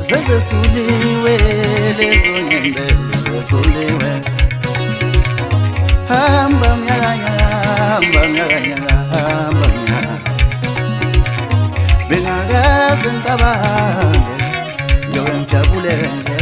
Sesesuliwe lezo nyembezi suliwe. Hamba mnyanya, hamba mnyanya, hamba mnyanya. Bengakaze ngicabange njobe ngijabule nje.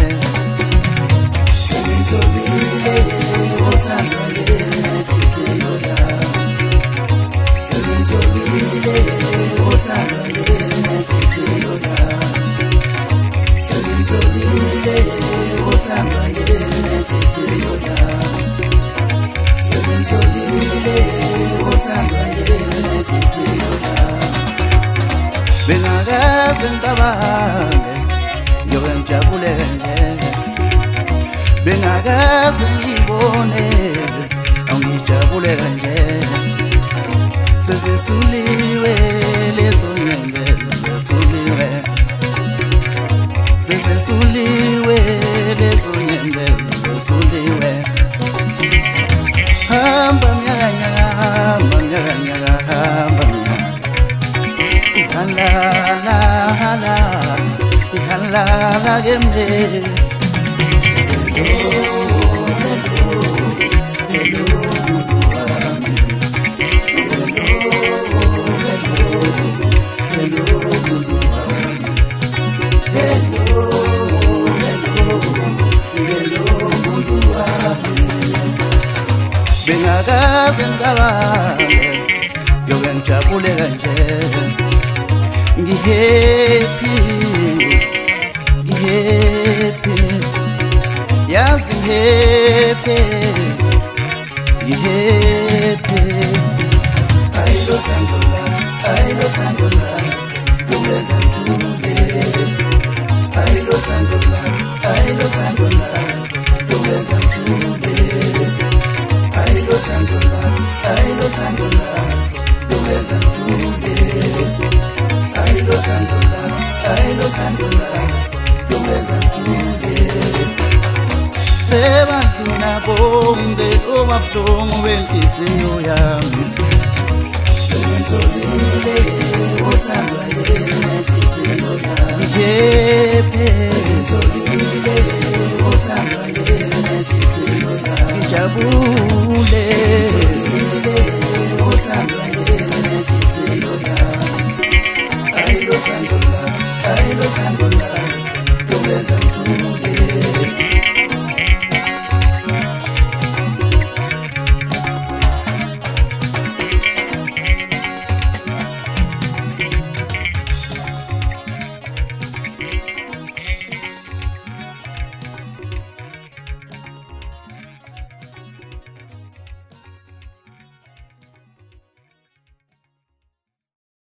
Sengitholile uthando lenhliziyo yami. Sengitholile uthando lenhliziyo yami. Sengitholile uthando lenhliziyo yami. Sengitholile uthando lenhliziyo yami. Bengakaze ngicabange njobe ngijabule nje. Bengakaze ngibone ngijabule nje. Sesesuliwe lezo nyembezi suliwe. Sesesuliwe lezo nyembezi suliwe. Hamba mnyanya, hamba mnyanya, hamba mnyanya. Ihalala, hala, ihalala gembe. Bengakaze ngicabange njobe ngijabule kanje. Ngihappy, ngihappy, yazi ngihappy, ngihappy. Ayilo sandola, ayilo sandola, njobenza ngijabule. Ayilo sandola, ayilo sandola, njobenza ngijabule. Ayilo sandola, ayilo sandola, njobenza ngijabule. Ayilo sandola, ayilo sandola, njobenza ngijabule. Sebantuna bonke obabuhlungu benhliziyo yami. Sengitholile uthando lenhliziyo yami.